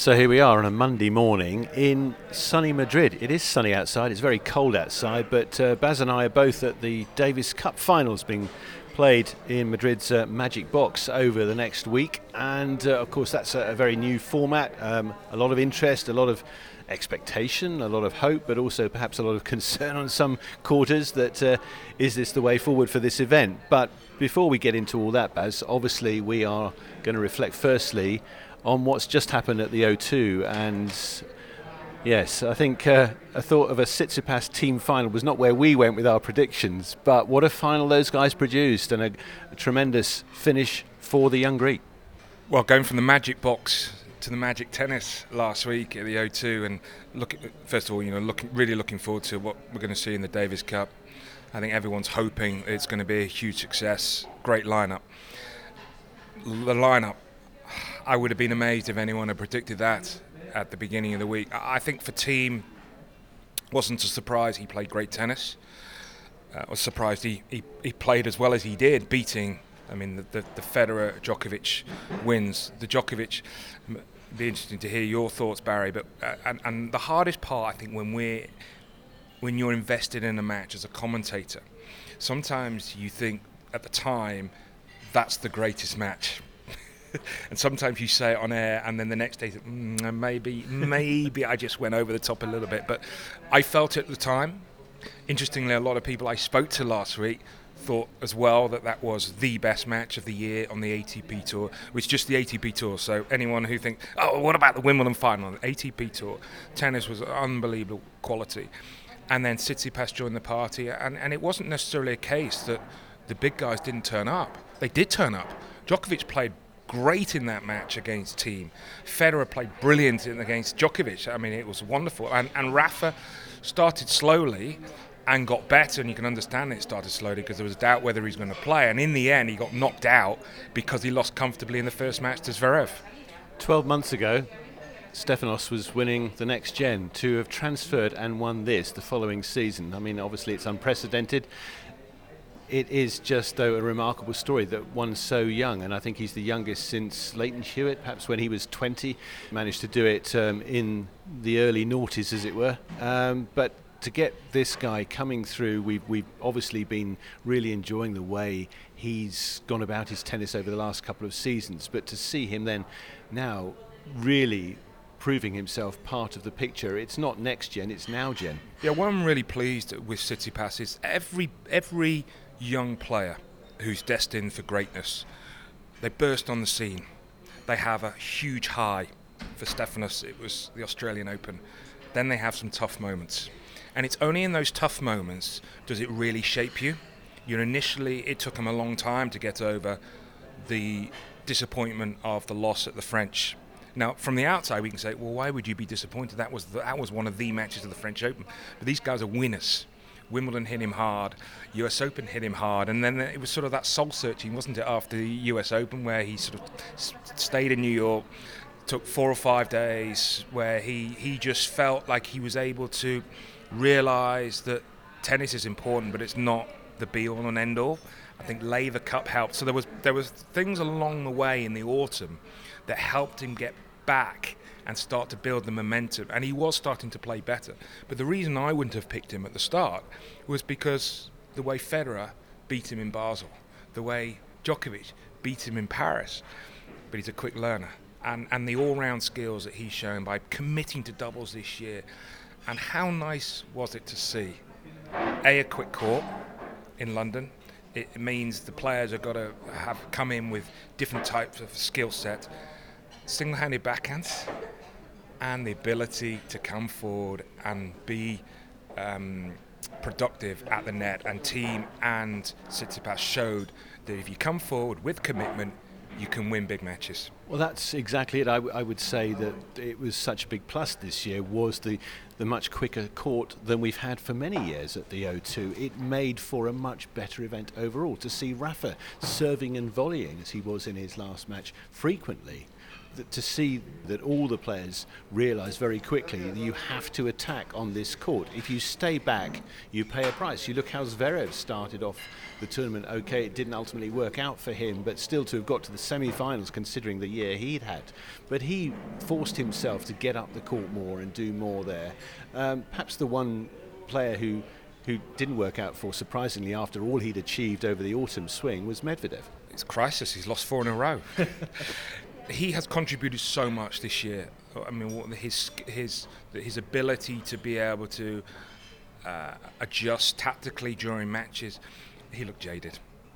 So here we are on a Monday morning in sunny Madrid. It is sunny outside, it's very cold outside, but Baz and I are both at the Davis Cup finals being played in Madrid's Magic Box over the next week. And of course that's a very new format, a lot of interest, a lot of expectation, a lot of hope, but also perhaps a lot of concern on some quarters that is this the way forward for this event. But before we get into all that, Baz, obviously we are going to reflect firstly on what's just happened at the O2, and yes, I think a thought of a Tsitsipas team final was not where we went with our predictions, but what a final those guys produced, and a tremendous finish for the young Greek. Well, going from the Magic Box to the Magic Tennis last week at the O2, and first of all, really looking forward to what we're going to see in the Davis Cup. I think everyone's hoping it's going to be a huge success. Great lineup. The lineup, I would have been amazed if anyone had predicted that at the beginning of the week. I think for Thiem, wasn't a surprise. He played great tennis. I was surprised he played as well as he did, beating, the Federer Djokovic wins. The Djokovic, it'd be interesting to hear your thoughts, Barry. But and the hardest part, I think, when you're invested in a match as a commentator, sometimes you think at the time that's the greatest match. And sometimes you say it on air, and then the next day, maybe I just went over the top a little bit. But I felt it at the time. Interestingly, a lot of people I spoke to last week thought as well that was the best match of the year on the ATP Tour, which is just the ATP Tour. So anyone who thinks, oh, what about the Wimbledon final? The ATP Tour, tennis was unbelievable quality. And then Tsitsipas joined the party, and it wasn't necessarily a case that the big guys didn't turn up. They did turn up. Djokovic played great in that match against Thiem. Federer played brilliant against Djokovic. It was wonderful. And Rafa started slowly and got better, and you can understand it started slowly because there was doubt whether he's going to play. And in the end, he got knocked out because he lost comfortably in the first match to Zverev. 12 months ago, Stefanos was winning the next gen. To have transferred and won this the following season, obviously it's unprecedented. It is just, though, a remarkable story that one so young, and I think he's the youngest since Leighton Hewitt, perhaps when he was 20, managed to do it in the early noughties, as it were. But to get this guy coming through, we've obviously been really enjoying the way he's gone about his tennis over the last couple of seasons. But to see him then now really proving himself part of the picture, it's not next gen, it's now gen. Yeah, what I'm really pleased with Tsitsipas is every young player who's destined for greatness, they burst on the scene. They have a huge high. For Stefanos, it was the Australian Open. Then they have some tough moments. And it's only in those tough moments does it really shape you. Initially, it took him a long time to get over the disappointment of the loss at the French. Now, from the outside, we can say, well, why would you be disappointed? That was one of the matches of the French Open. But these guys are winners. Wimbledon hit him hard, US Open hit him hard, and then it was sort of that soul-searching, wasn't it, after the US Open, where he sort of stayed in New York, took 4 or 5 days, where he just felt like he was able to realise that tennis is important, but it's not the be-all and end-all. I think Laver Cup helped. So there was things along the way in the autumn that helped him get back and start to build the momentum, and he was starting to play better. But the reason I wouldn't have picked him at the start was because the way Federer beat him in Basel, the way Djokovic beat him in Paris. But he's a quick learner, and the all-round skills that he's shown by committing to doubles this year. And how nice was it to see a quick court in London. It means the players have got to come in with different types of skill set, single-handed backhands, and the ability to come forward and be productive at the net. And Thiem and Tsitsipas showed that if you come forward with commitment, you can win big matches. Well, that's exactly it. I would say that it was such a big plus this year was the much quicker court than we've had for many years at the O2. It made for a much better event overall. To see Rafa serving and volleying as he was in his last match frequently to see that all the players realise very quickly that you have to attack on this court. If you stay back, you pay a price. You look how Zverev started off the tournament. Okay, it didn't ultimately work out for him, but still to have got to the semi-finals considering the year he'd had. But he forced himself to get up the court more and do more there. Perhaps the one player who didn't work out for, surprisingly, after all he'd achieved over the autumn swing, was Medvedev. It's a crisis. He's lost 4 in a row. He has contributed so much this year. I mean, his ability to be able to adjust tactically during matches. He looked jaded.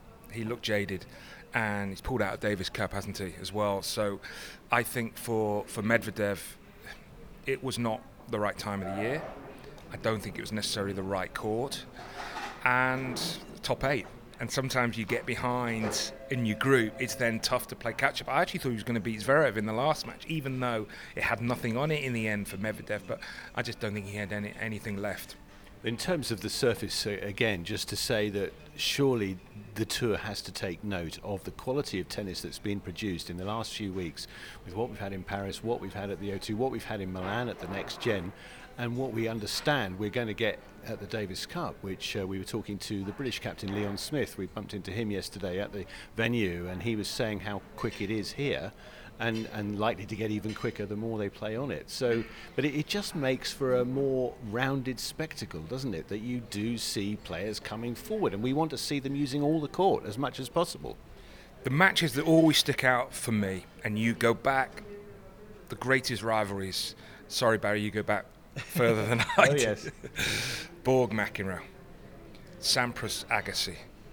And he's pulled out of Davis Cup, hasn't he, as well? So I think for Medvedev, it was not the right time of the year. I don't think it was necessarily the right court. And top 8. And sometimes you get behind in your group, it's then tough to play catch-up. I actually thought he was going to beat Zverev in the last match, even though it had nothing on it in the end for Medvedev, but I just don't think he had anything left. In terms of the surface, again, just to say that surely the tour has to take note of the quality of tennis that's been produced in the last few weeks, with what we've had in Paris, what we've had at the O2, what we've had in Milan at the Next Gen, and what we understand we're going to get at the Davis Cup, which we were talking to the British captain Leon Smith. We bumped into him yesterday at the venue, and he was saying how quick it is here, and likely to get even quicker the more they play on it. So, but it just makes for a more rounded spectacle, doesn't it? That you do see players coming forward, and we want to see them using all the court as much as possible. The matches that always stick out for me, and you go back, the greatest rivalries. Sorry, Barry, you go back further than I do. Yes. Borg McEnroe, Sampras Agassi.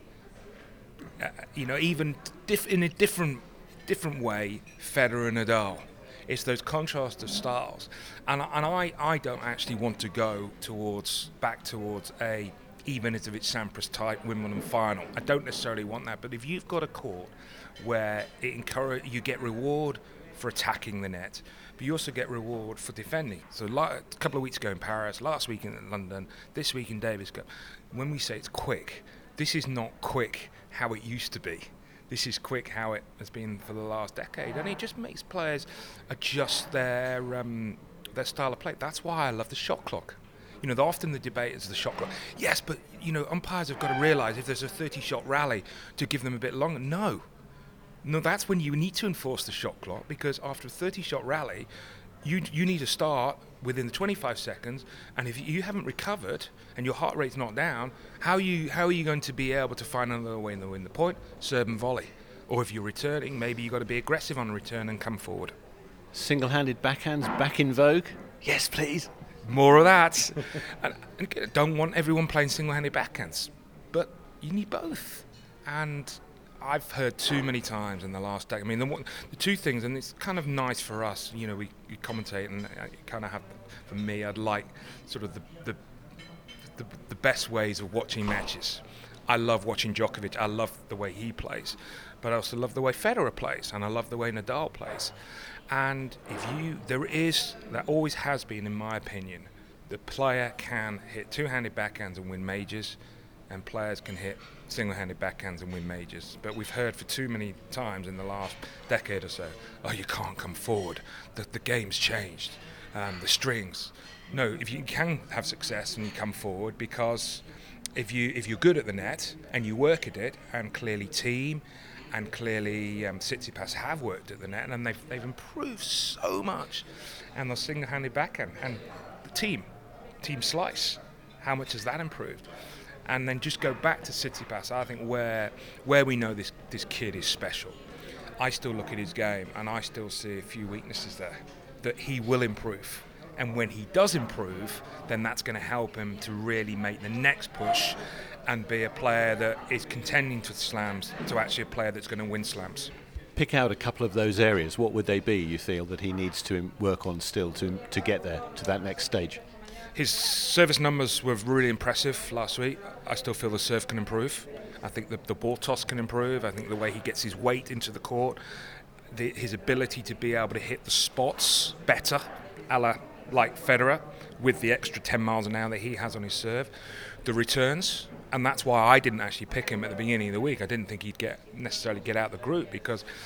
Even in a different way, Federer and Nadal. It's those contrast of styles, and I don't actually want to go back towards a even if it's Sampras type Wimbledon final. I don't necessarily want that, but if you've got a court where you get reward for attacking the net, but you also get reward for defending. So a couple of weeks ago in Paris, last week in London, this week in Davis Cup, when we say it's quick, this is not quick how it used to be. This is quick how it has been for the last decade, and it just makes players adjust their style of play. That's why I love the shot clock. Often the debate is the shot clock. Yes, but umpires have got to realise if there's a 30-shot rally to give them a bit longer. No, that's when you need to enforce the shot clock, because after a 30-shot rally, you need to start within the 25 seconds, and if you haven't recovered and your heart rate's not down, how are you going to be able to find another way to win the point? Serve and volley. Or if you're returning, maybe you've got to be aggressive on return and come forward. Single-handed backhands back in vogue? Yes, please. More of that. and don't want everyone playing single-handed backhands, but you need both. And I've heard too many times in the last decade. I mean, the two things, and it's kind of nice for us, we commentate, and kind of have, for me, I'd like sort of the best ways of watching matches. I love watching Djokovic. I love the way he plays, but I also love the way Federer plays, and I love the way Nadal plays. And there always has been, in my opinion, the player can hit two-handed backhands and win majors, and players can hit single-handed backhands and win majors. But we've heard for too many times in the last decade or so, you can't come forward, the game's changed, the strings. No, if you can have success and you come forward, because if you're good at the net and you work at it, and clearly team and clearly Tsitsipas have worked at the net, and they've improved so much, and the single-handed backhand and the team slice, how much has that improved? And then just go back to Tsitsipas. I think where we know this kid is special, I still look at his game and I still see a few weaknesses there that he will improve. And when he does improve, then that's going to help him to really make the next push and be a player that is contending for slams, to actually a player that's going to win slams. Pick out a couple of those areas. What would they be, you feel, that he needs to work on still to get there, to that next stage? His service numbers were really impressive last week. I still feel the serve can improve. I think the ball toss can improve. I think the way he gets his weight into the court, his ability to be able to hit the spots better, like Federer, with the extra 10 miles an hour that he has on his serve. The returns, and that's why I didn't actually pick him at the beginning of the week. I didn't think he'd necessarily get out of the group, because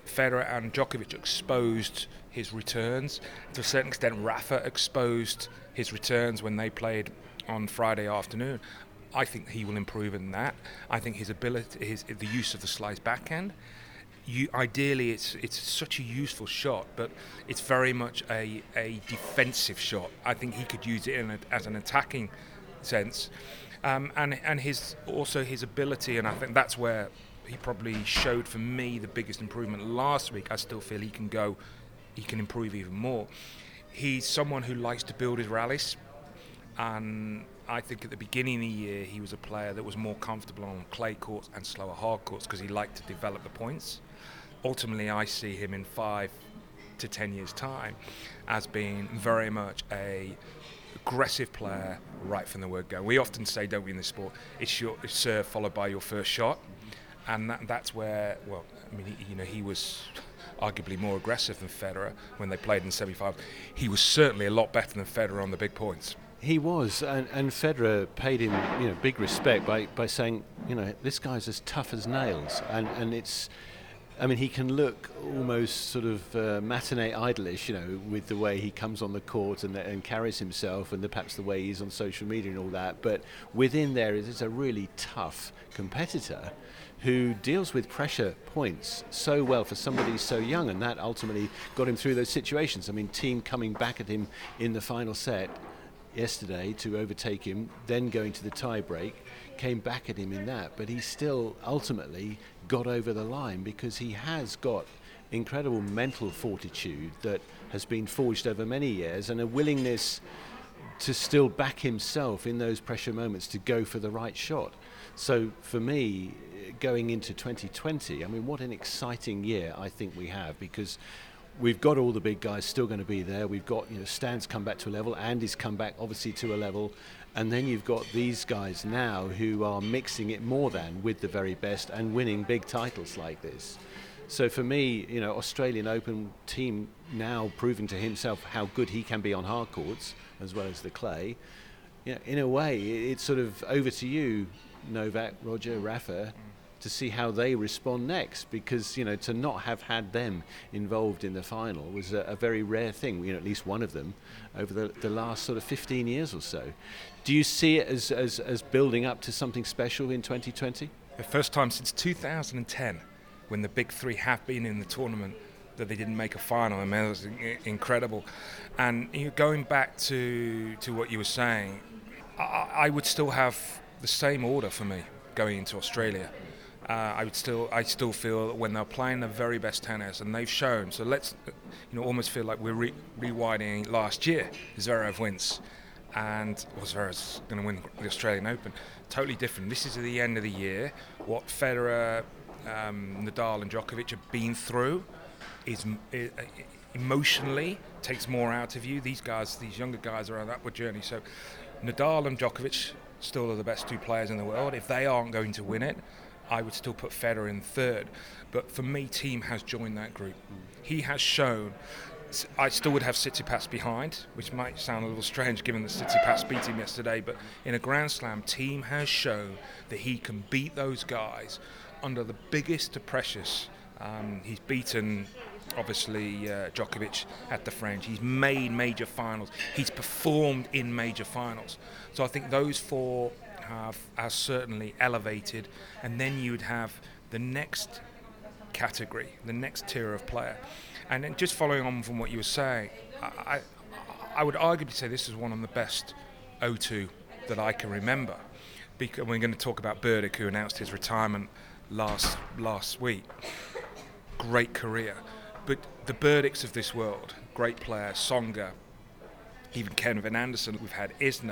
Federer and Djokovic exposed his returns. To a certain extent, Rafa exposed his returns when they played on Friday afternoon. I think he will improve in that. I think his ability, the use of the slice backhand. Ideally, it's such a useful shot, but it's very much a defensive shot. I think he could use it as an attacking sense, and his ability, and I think that's where he probably showed for me the biggest improvement last week. I still feel he can improve even more. He's someone who likes to build his rallies, and I think at the beginning of the year he was a player that was more comfortable on clay courts and slower hard courts because he liked to develop the points. Ultimately, I see him in 5 to 10 years' time as being very much a aggressive player right from the word go. We often say, don't we, in this sport, it's serve followed by your first shot, and that's where, well, I mean, he was arguably more aggressive than Federer when they played in semi-final. He was certainly a lot better than Federer on the big points. He was, and Federer paid him, big respect by saying, this guy's as tough as nails, and it's, I mean, he can look almost sort of matinee idolish, with the way he comes on the court and carries himself, and perhaps the way he's on social media and all that. But within there is a really tough competitor who deals with pressure points so well for somebody so young, and that ultimately got him through those situations. I mean, Thiem coming back at him in the final set yesterday to overtake him, then going to the tie break, came back at him in that, but he still ultimately got over the line because he has got incredible mental fortitude that has been forged over many years, and a willingness to still back himself in those pressure moments to go for the right shot. So for me, going into 2020, I mean, what an exciting year I think we have, because we've got all the big guys still going to be there. We've got, Stan's come back to a level, Andy's come back obviously to a level, and then you've got these guys now who are mixing it more than with the very best and winning big titles like this. So for me, Australian Open Thiem now proving to himself how good he can be on hard courts as well as the clay. In a way, it's sort of over to you, Novak, Roger, Rafa, to see how they respond next, because to not have had them involved in the final was a very rare thing, at least one of them over the last sort of 15 years or so. Do you see it as building up to something special in 2020? The first time since 2010 when the big three have been in the tournament that they didn't make a final. I mean, it was incredible. And going back to what you were saying, I would still have the same order for me going into Australia. I still feel that when they're playing the very best tennis, and they've shown, so let's almost feel like we're rewinding last year. Zverev wins, and Zverev's going to win the Australian Open. Totally different. This is at the end of the year. What Federer, Nadal and Djokovic have been through is emotionally takes more out of you. These younger guys are on an upward journey. So Nadal and Djokovic still are the best two players in the world. If they aren't going to win it, I would still put Federer in third. But for me, Thiem has joined that group. He has shown. I still would have Tsitsipas behind, which might sound a little strange given that Tsitsipas beat him yesterday, but in a Grand Slam, Thiem has shown that he can beat those guys under the biggest of pressures. He's beaten, obviously, Djokovic at the French. He's made major finals. He's performed in major finals. So I think those four have certainly elevated, and then you'd have the next category, the next tier of player. And then just following on from what you were saying, I would arguably say this is one of the best O2 that I can remember. Because we're going to talk about Berdych, who announced his retirement last week. Great career. But the Berdychs of this world, great players, Tsonga, even Kevin Anderson, we've had Isner,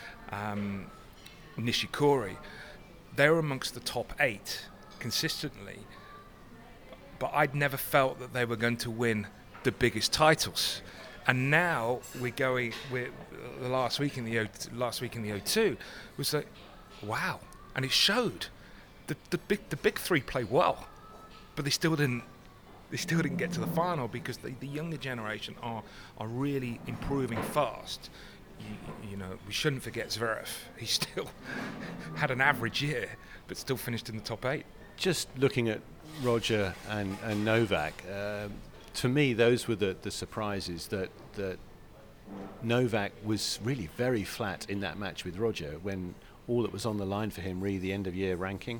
Nishikori, they're amongst the top 8 consistently, but I'd never felt that they were going to win the biggest titles. And now we're going with the last week in the O2 was like, wow, and it showed. The big three played well, but they still didn't get to the final because the younger generation are really improving fast. We shouldn't forget Zverev. He still had an average year, but still finished in the top 8. Just looking at Roger and Novak, to me those were the surprises that Novak was really very flat in that match with Roger when all that was on the line for him, really the end of year ranking.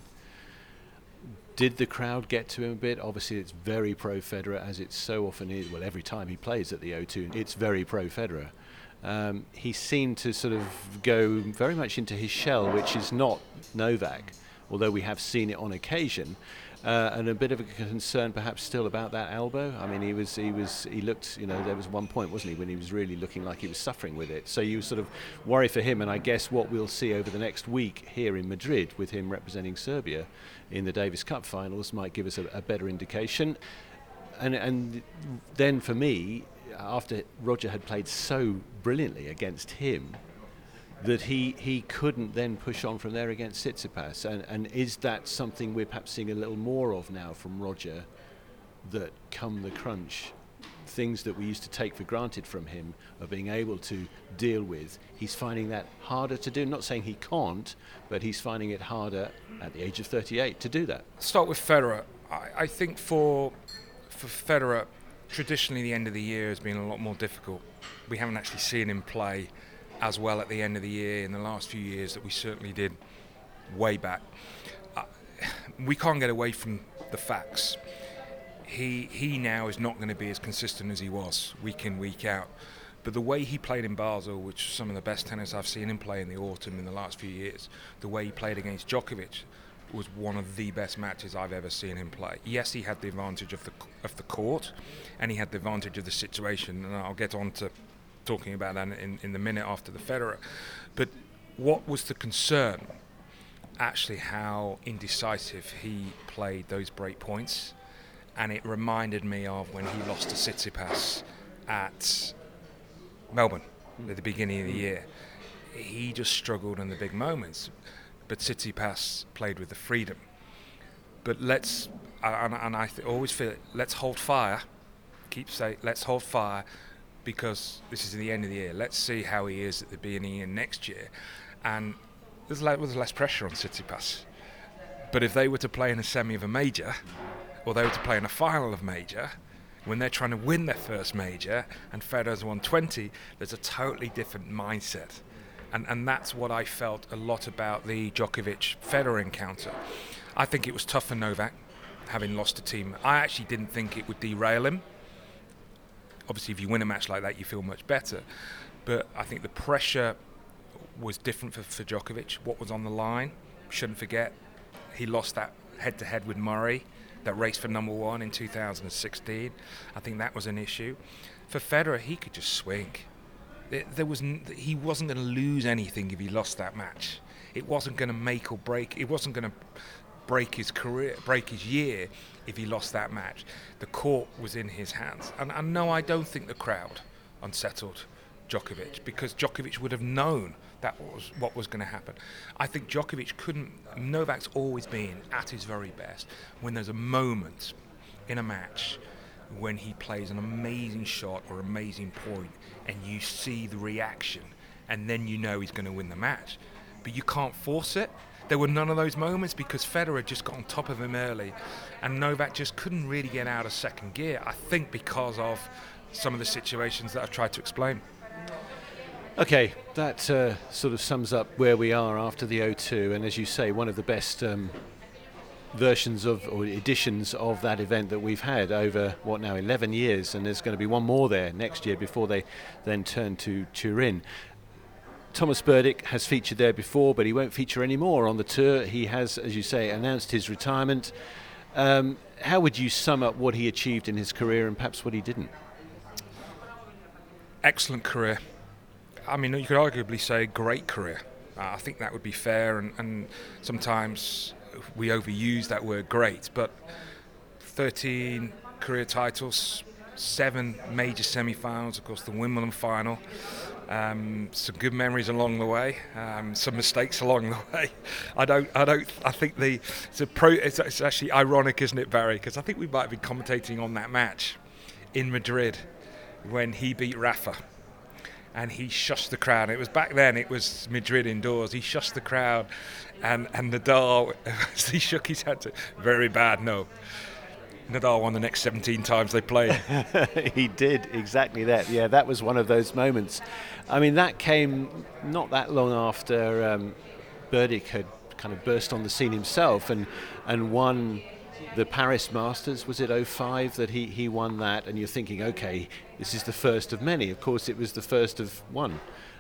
Did the crowd get to him a bit? Obviously it's very pro-Federer, as it so often is. Well, every time he plays at the O2 it's very pro-Federer. He seemed to sort of go very much into his shell, which is not Novak, although we have seen it on occasion. And a bit of a concern perhaps still about that elbow. I mean, he looked, there was one point, wasn't he, when he was really looking like he was suffering with it. So you sort of worry for him, and I guess what we'll see over the next week here in Madrid with him representing Serbia in the Davis Cup finals might give us a better indication. And then for me, after Roger had played so brilliantly against him, that he couldn't then push on from there against Tsitsipas. And is that something we're perhaps seeing a little more of now from Roger, that come the crunch, things that we used to take for granted from him of being able to deal with, he's finding that harder to do? Not saying he can't, but he's finding it harder at the age of 38 to do that. Start with Federer. I think for Federer, traditionally the end of the year has been a lot more difficult. We haven't actually seen him play as well at the end of the year in the last few years that we certainly did way back. We can't get away from the facts. He now is not going to be as consistent as he was week in, week out. But the way he played in Basel, which is some of the best tennis I've seen him play in the autumn in the last few years, the way he played against Djokovic was one of the best matches I've ever seen him play. Yes, he had the advantage of the court, and he had the advantage of the situation, and I'll get on to talking about that in the minute after the Federer. But what was the concern? Actually, how indecisive he played those break points, and it reminded me of when he lost to Tsitsipas at Melbourne at the beginning of the year. He just struggled in the big moments, but Tsitsipas played with the freedom. But always feel it, let's hold fire. Keep saying, let's hold fire, because this is the end of the year. Let's see how he is at the beginning of next year. And there's less pressure on Tsitsipas. But if they were to play in a semi of a major, or they were to play in a final of major, when they're trying to win their first major, and Federer's won 20, there's a totally different mindset. And that's what I felt a lot about the Djokovic-Federer encounter. I think it was tough for Novak, having lost a team. I actually didn't think it would derail him. Obviously, if you win a match like that, you feel much better. But I think the pressure was different for Djokovic. What was on the line? Shouldn't forget, he lost that head-to-head with Murray, that race for number one in 2016. I think that was an issue. For Federer, he could just swing. He wasn't going to lose anything if he lost that match. It wasn't going to make or break. It wasn't going to break his career, break his year if he lost that match. The court was in his hands. And no, I don't think the crowd unsettled Djokovic, because Djokovic would have known that was what was going to happen. I think Djokovic couldn't. Novak's always been at his very best when there's a moment in a match when he plays an amazing shot or amazing point and you see the reaction, and then you know he's going to win the match. But you can't force it. There were none of those moments because Federer just got on top of him early, and Novak just couldn't really get out of second gear, I think because of some of the situations that I've tried to explain. Okay, that sort of sums up where we are after the O2, and as you say, one of the best versions of, or editions of that event that we've had over, 11 years, and there's going to be one more there next year before they then turn to Turin. Thomas Berdych has featured there before, but he won't feature anymore on the tour. He has, as you say, announced his retirement. How would you sum up what he achieved in his career and perhaps what he didn't? Excellent career. I mean, you could arguably say great career. I think that would be fair, and sometimes we overuse that word great, but 13 career titles, 7 major semi-finals, of course the Wimbledon final, some good memories along the way, some mistakes along the way. I think it's actually ironic, isn't it, Barry? Because I think we might have been commentating on that match in Madrid when he beat Rafa. and he shushed the crowd. It was back then, it was Madrid indoors. He shushed the crowd, and Nadal, as he shook his head, said, very bad, no. Nadal won the next 17 times they played. He did exactly that. Yeah, that was one of those moments. I mean, that came not that long after Berdych had kind of burst on the scene himself and won the Paris Masters. Was it 05 that he won that? And you're thinking, okay, this is the first of many. Of course, it was the first of one.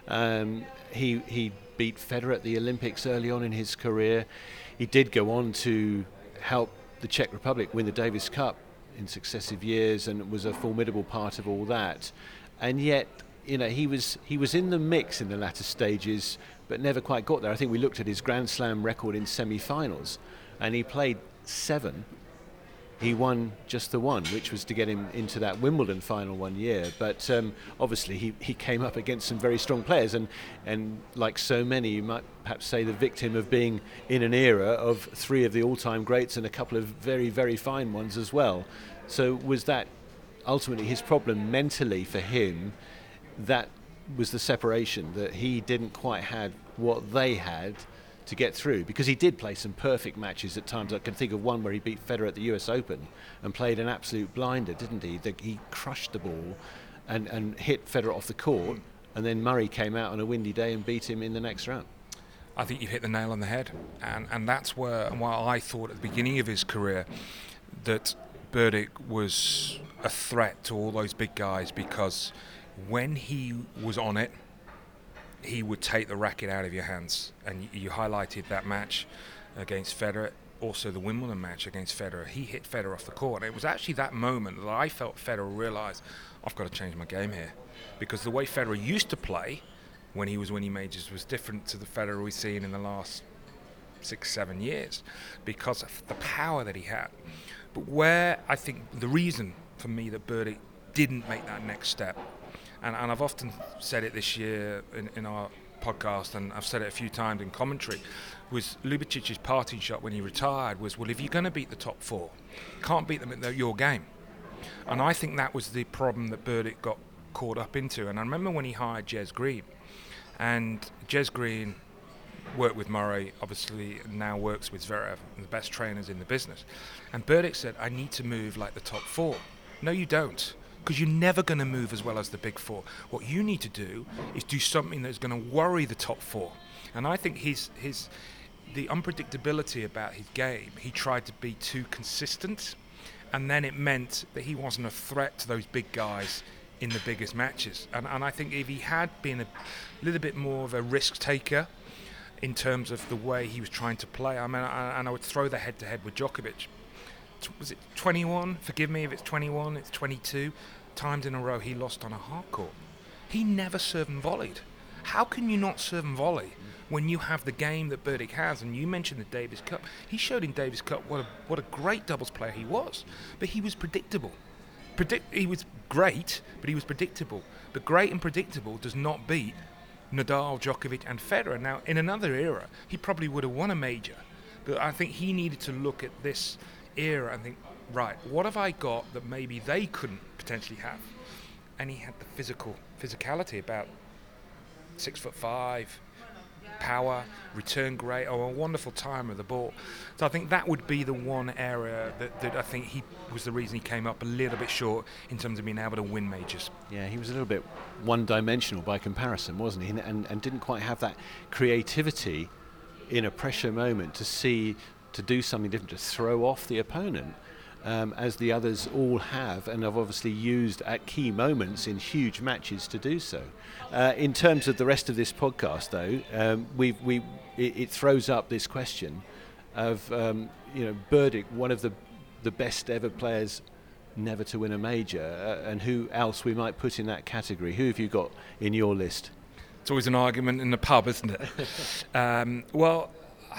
He beat Federer at the Olympics early on in his career. He did go on to help the Czech Republic win the Davis Cup in successive years and was a formidable part of all that. And yet, you know, he was in the mix in the latter stages, but never quite got there. I think we looked at his Grand Slam record in semi-finals, and he played 7. He won just the one, which was to get him into that Wimbledon final one year. But obviously he came up against some very strong players, and like so many, you might perhaps say the victim of being in an era of 3 of the all-time greats and a couple of very, very fine ones as well. So was that ultimately his problem mentally for him? That was the separation, that he didn't quite have what they had to get through, because he did play some perfect matches at times. I can think of one where he beat Federer at the US Open and played an absolute blinder, didn't he? He crushed the ball and hit Federer off the court, and then Murray came out on a windy day and beat him in the next round. I think you hit the nail on the head, and that's why I thought at the beginning of his career that Berdych was a threat to all those big guys, because when he was on it, he would take the racket out of your hands. And you highlighted that match against Federer, also the Wimbledon match against Federer. He hit Federer off the court. And it was actually that moment that I felt Federer realised, I've got to change my game here. Because the way Federer used to play when he was winning majors was different to the Federer we've seen in the last 6-7 years, because of the power that he had. But where I think the reason for me that Berdych didn't make that next step, and I've often said it this year in our podcast, and I've said it a few times in commentary, was Ljubicic's parting shot when he retired was, well, if you're going to beat the top 4, you can't beat them at your game. And I think that was the problem that Berdych got caught up into. And I remember when he hired Jez Green, and Jez Green worked with Murray, obviously now works with Zverev, the best trainers in the business. And Berdych said, I need to move like the top 4. No, you don't. Because you're never going to move as well as the big 4. What you need to do is do something that's going to worry the top 4. And I think the unpredictability about his game, he tried to be too consistent, and then it meant that he wasn't a threat to those big guys in the biggest matches. And I think if he had been a little bit more of a risk taker in terms of the way he was trying to play, I mean, and I would throw the head-to-head with Djokovic. Was it 21? Forgive me if it's 21, it's 22 times in a row he lost on a hard court. He never served and volleyed. How can you not serve and volley when you have the game that Berdych has? And you mentioned the Davis Cup. He showed in Davis Cup what a great doubles player he was. But he was predictable. He was great, but he was predictable. But great and predictable does not beat Nadal, Djokovic and Federer. Now, in another era, he probably would have won a major. But I think he needed to look at this era and think, right, what have I got that maybe they couldn't potentially have? And he had the physicality, about 6'5", power, return great, a wonderful time of the ball. So I think that would be the one area that I think he was the reason he came up a little bit short in terms of being able to win majors. Yeah, he was a little bit one-dimensional by comparison, wasn't he? And didn't quite have that creativity in a pressure moment to do something different, to throw off the opponent, as the others all have, and have obviously used at key moments in huge matches to do so. In terms of the rest of this podcast, though, it throws up this question of Berdych, one of the best ever players never to win a major, and who else we might put in that category. Who have you got in your list? It's always an argument in the pub, isn't it? Well,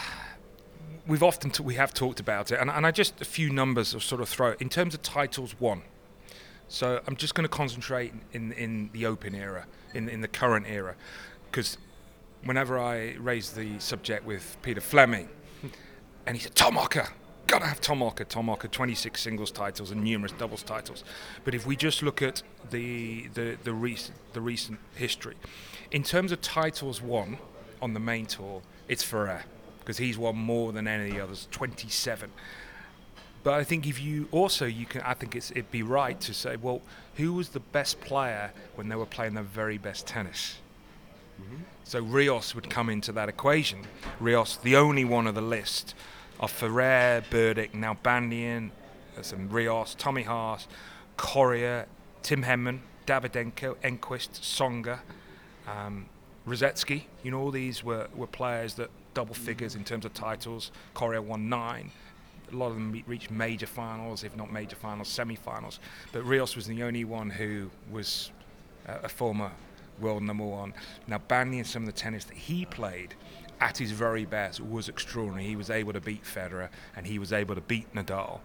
we have talked about it, and I just a few numbers of sort of throw in terms of titles won. So I'm just going to concentrate in the Open era, in the current era, because whenever I raise the subject with Peter Fleming, and he said Tom Hocker, got to have Tom Ocker. Tom Ocker, 26 singles titles and numerous doubles titles. But if we just look at the recent history, in terms of titles won on the main tour, it's Ferrer, because he's won more than any of the others, 27. But I think I think it'd be right to say, well, who was the best player when they were playing their very best tennis? Mm-hmm. So Rios would come into that equation. Rios, the only one of the list of Ferrer, Berdych, Nalbandian, Rios, Tommy Haas, Correa, Tim Henman, Davydenko, Enquist, Tsonga, Rosetsky. All these were players that double figures in terms of titles. Correa won 9. A lot of them reached major finals, if not major finals, semi-finals. But Rios was the only one who was a former world number one. Now, Nalbandian, some of the tennis that he played at his very best was extraordinary. He was able to beat Federer, and he was able to beat Nadal.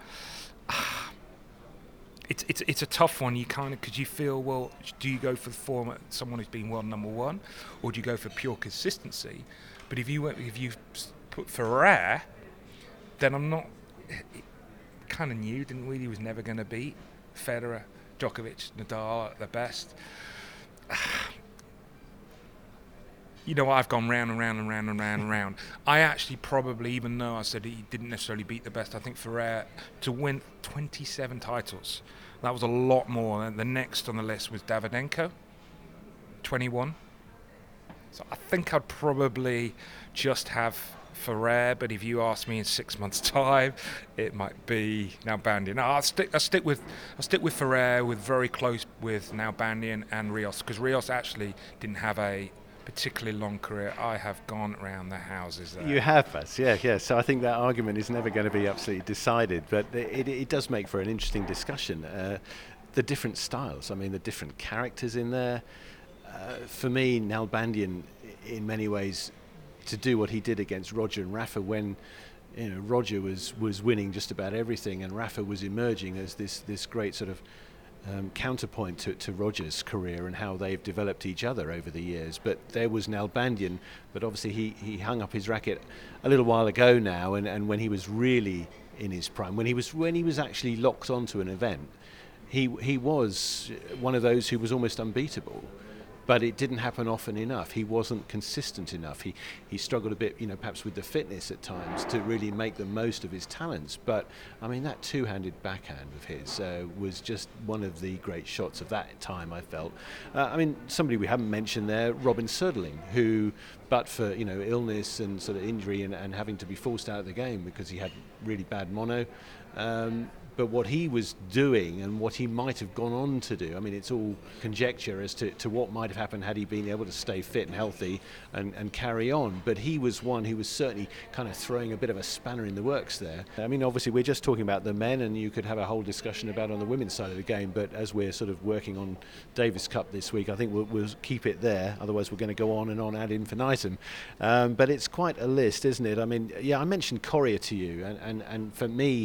It's a tough one. You kind of, because you feel, well, do you go for someone who's been world number one, or do you go for pure consistency? But if you put Ferrer, then I'm not. Kind of knew, didn't we? He was never going to beat Federer, Djokovic, Nadal at their best. I've gone round and round and round and round and round. I actually probably, even though I said he didn't necessarily beat the best, I think Ferrer, to win 27 titles, that was a lot more. The next on the list was Davydenko, 21. So I think I'd probably just have Ferrer, but if you ask me in 6 months' time, it might be Nalbandian. No, I'll stick with Ferrer, with very close with Nalbandian and Rios, because Rios actually didn't have a particularly long career. I have gone around the houses there. You have, Baz, yeah. So I think that argument is never going to be absolutely decided, but it does make for an interesting discussion. The different styles, the different characters in there. For me, Nalbandian, in many ways, to do what he did against Roger and Rafa when Roger was winning just about everything and Rafa was emerging as this great sort of counterpoint to Roger's career and how they've developed each other over the years. But there was Nalbandian, but obviously he hung up his racket a little while ago now, and when he was really in his prime, when he was actually locked onto an event, he was one of those who was almost unbeatable. But it didn't happen often enough. He wasn't consistent enough. He struggled a bit, perhaps with the fitness at times to really make the most of his talents. But, that two-handed backhand of his was just one of the great shots of that time, I felt. Somebody we haven't mentioned there, Robin Soderling, who, but for, illness and sort of injury and having to be forced out of the game because he had really bad mono, but what he was doing and what he might have gone on to do, it's all conjecture as to what might have happened had he been able to stay fit and healthy and carry on. But he was one who was certainly kind of throwing a bit of a spanner in the works there. Obviously we're just talking about the men, and you could have a whole discussion about on the women's side of the game, but as we're sort of working on Davis Cup this week, I think we'll keep it there. Otherwise we're going to go on and on ad infinitum. But it's quite a list, isn't it? I mentioned Correa to you, and for me,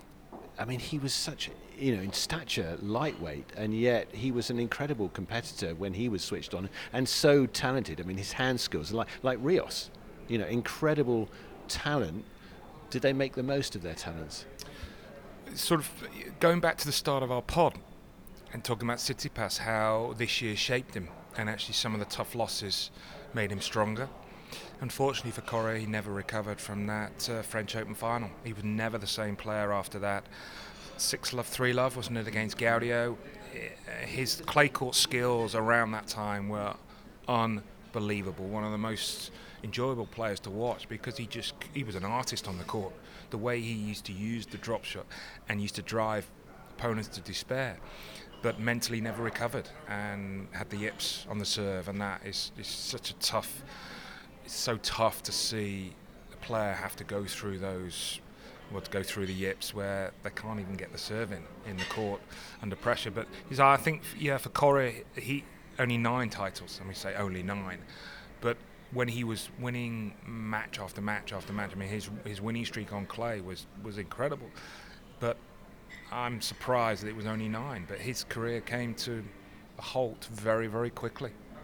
he was such, in stature, lightweight, and yet he was an incredible competitor when he was switched on, and so talented. His hand skills, like Rios, incredible talent. Did they make the most of their talents? Sort of going back to the start of our pod and talking about Tsitsipas, how this year shaped him, and actually some of the tough losses made him stronger. Unfortunately for Correa, he never recovered from that French Open final. He was never the same player after that. 6-love, 3-love, wasn't it, against Gaudio? His clay court skills around that time were unbelievable. One of the most enjoyable players to watch because he was an artist on the court. The way he used to use the drop shot and used to drive opponents to despair. But mentally never recovered and had the yips on the serve, and that is such a tough. It's so tough to see a player have to go through go through the yips where they can't even get the serve in the court under pressure. But I think, for Correa, he only 9 titles. Let me say only 9. But when he was winning match after match after match, his winning streak on clay was incredible. But I'm surprised that it was only 9. But his career came to a halt very, very quickly.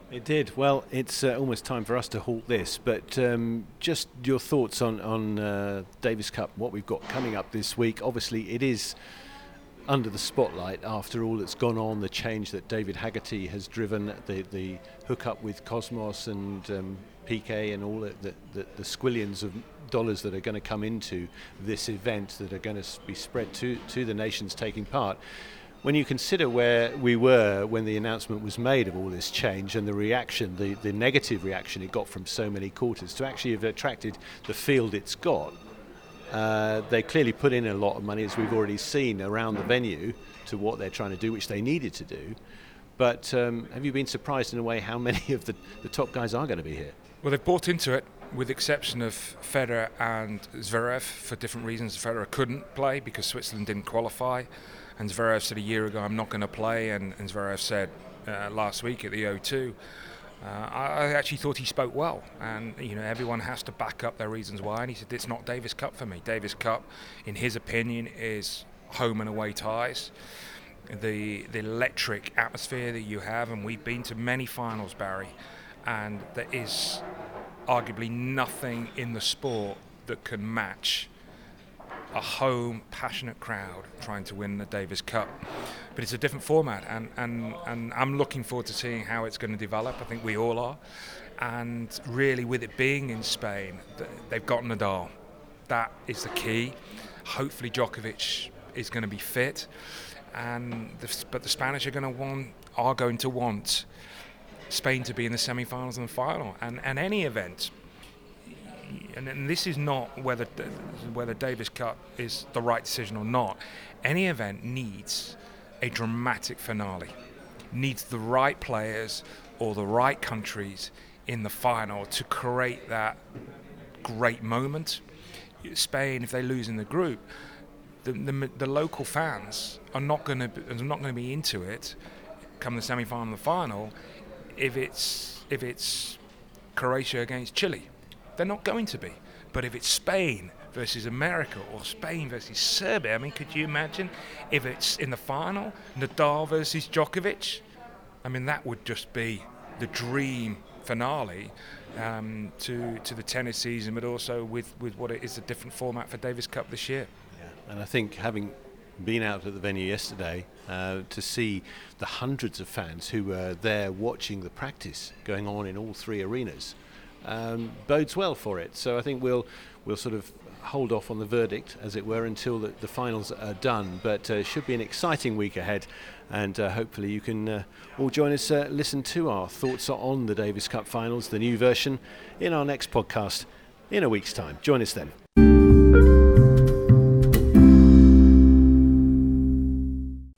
It did. Well, it's almost time for us to halt this, but just your thoughts on Davis Cup, what we've got coming up this week. Obviously, it is under the spotlight after all that's gone on, the change that David Haggerty has driven, the hookup with Cosmos and PK and all the squillions of dollars that are going to come into this event that are going to be spread to the nations taking part. When you consider where we were when the announcement was made of all this change and the reaction, the negative reaction it got from so many quarters, to actually have attracted the field it's got, they clearly put in a lot of money, as we've already seen, around the venue to what they're trying to do, which they needed to do. But have you been surprised in a way how many of the top guys are going to be here? Well, they've bought into it, with the exception of Federer and Zverev for different reasons. Federer couldn't play because Switzerland didn't qualify, and Zverev said a year ago, I'm not going to play, and Zverev said last week at the O2, I actually thought he spoke well, and everyone has to back up their reasons why, and he said it's not Davis Cup for me. Davis Cup, in his opinion, is home and away ties. The electric atmosphere that you have, and we've been to many finals, Barry, and there is arguably nothing in the sport that can match a home, passionate crowd trying to win the Davis Cup. But it's a different format, and I'm looking forward to seeing how it's going to develop. I think we all are. And really, with it being in Spain, they've got Nadal. That is the key. Hopefully Djokovic is going to be fit, but the Spanish are going to want Spain to be in the semi-finals and the final, and any event. And this is not whether Davis Cup is the right decision or not. Any event needs a dramatic finale, needs the right players or the right countries in the final to create that great moment. Spain, if they lose in the group, the local fans are not going to be into it come the semi-final and the final. If it's Croatia against Chile, they're not going to be. But if it's Spain versus America or Spain versus Serbia, I mean, could you imagine if it's in the final, Nadal versus Djokovic? I mean, that would just be the dream finale to the tennis season, but also with what it is a different format for Davis Cup this year. Yeah, and I think having been out at the venue yesterday to see the hundreds of fans who were there watching the practice going on in all three arenas bodes well for it. So I think we'll sort of hold off on the verdict, as it were, until the finals are done. But it should be an exciting week ahead, and hopefully you can all join us, listen to our thoughts on the Davis Cup finals, the new version, in our next podcast in a week's time. Join us then.